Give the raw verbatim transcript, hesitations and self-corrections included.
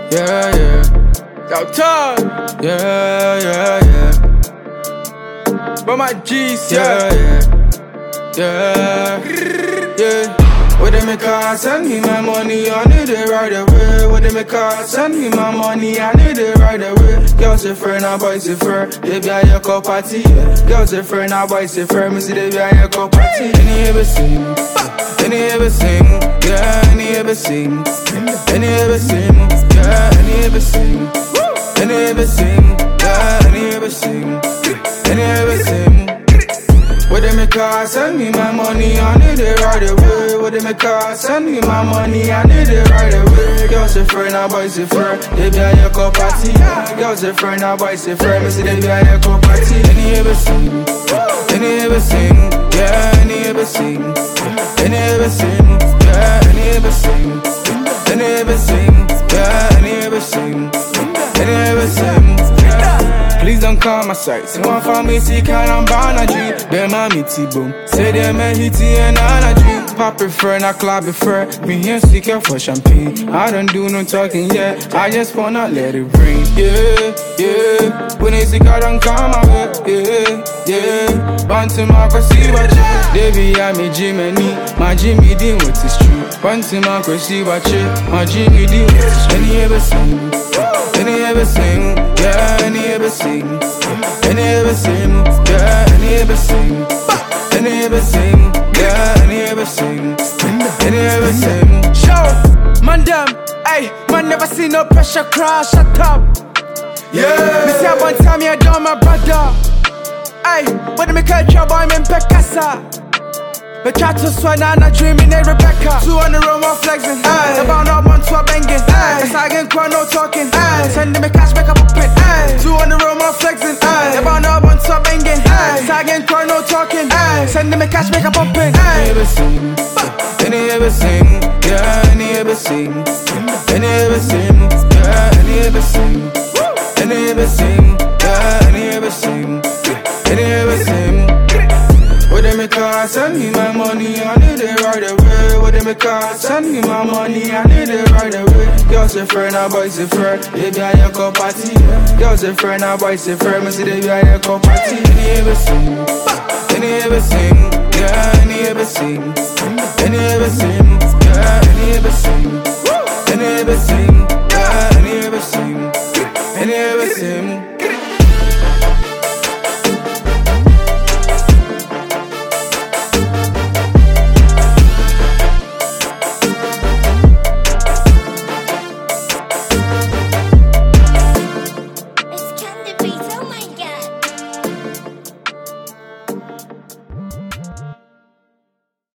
yeah, yeah. Yo, Todd, yeah, yeah, yeah. But my G's, yeah, yeah, yeah, yeah. What they make her send me my money, I need it right away. What they make her send me my money, I need it right away. Girls say friend, now boys say friend. Baby, I hear call party. Girls say friend, now boys say friend. Me see baby, I hear call party. Any ever sing, any ever sing, yeah, any ever sing, any ever sing, yeah, any ever sing, any ever sing, yeah, any ever sing, any ever sing. What they make her send me my money, I need it right away. What they make her send me my money, I need it right away. Girls say friend, now boys say friend. Baby, I hear call party. Girls say friend, now boys say friend. Me say baby, I hear call party. Any ever sing, any ever sing, yeah, any ever sing, any ever sing, yeah, any ever sing, any ever sing, yeah, any ever sing, any ever sing. Please don't call my site. Say one for me, see, can I'm bound a dream. Them a meaty boom. Say them a hitty and on a dream. Pop prefer, not club prefer. Me here seek for champagne. I don't do no talking yet. I just wanna let it rain. Yeah, yeah. When they sick, I don't come my way. Yeah, yeah. Bound to Marco, see what you. Baby, I'm a Jimmy. My Jimmy Dean with his true. Bound to Marco, see what you. My Jimmy Dean with his true. Any ever sing, any ever sing, yeah, any ever sing. Any ever sing, yeah, any ever sing, any ever sing, yeah, any ever sing, any ever sing. Show, man, them, ayy, man, never see no pressure crash, shut up. Yeah, me say one time you done my brother. Ayy, when me catch trouble, I'm in Pekasa. Me try to swear, now I'm dreaming, hey Rebecca. Two on the road, one flexing. Ayy, about no one to a banging. Ayy, it's like in crowd, no talking. Ayy, sending me cash back up a pit. Ayy, two on the road, one flexing. Ayy, about no one to a banging. Ayy, it's like in crowd, no talking. Ayy, sending me cash back up a pit. Any ever sing, any ever sing, yeah, any ever sing, any ever sing, yeah, any ever sing, any ever sing, yeah, any ever sing, any ever sing. What they make her send me my money, I need it right away. What they make her send me my money, I need it right away. Girls say friend, now boys say friend. Baby, I hear call party. Girls say friend, now boys say friend. Me say baby, I hear call party. Any ever sing, any ever sing, yeah, any ever sing, any ever sing, yeah, any ever sing.